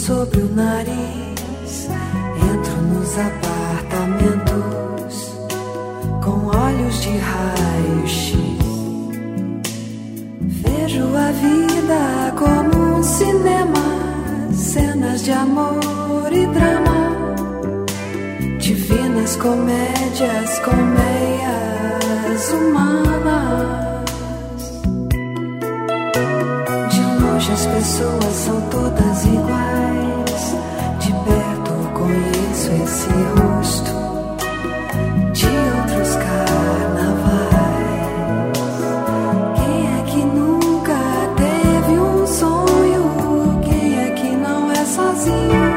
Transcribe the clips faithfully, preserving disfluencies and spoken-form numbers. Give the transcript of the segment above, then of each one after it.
sobre o nariz, entro nos apartamentos com olhos de raio-x. Vejo a vida como um cinema, cenas de amor e drama, divinas comédias com meias humanas. De longe as pessoas são todas iguais, de perto conheço esse rosto de outros carnavais. Quem é que nunca teve um sonho? Quem é que não é sozinho?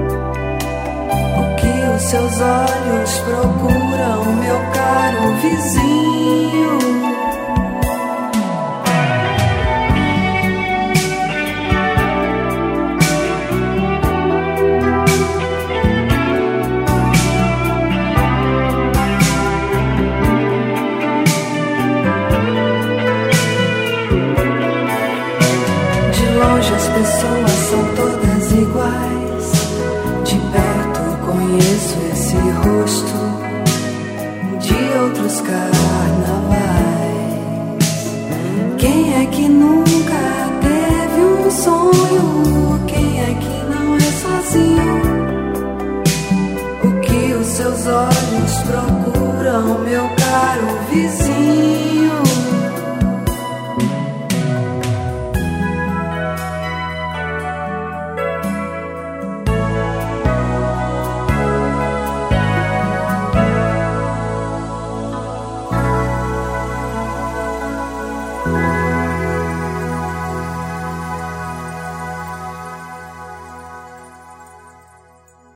O que os seus olhos procuram, meu caro vizinho? As pessoas são todas iguais, de perto conheço esse rosto de outros carnavais. Quem é que nunca teve um sonho? Quem é que não é sozinho? O que os seus olhos procuram, meu caro vizinho?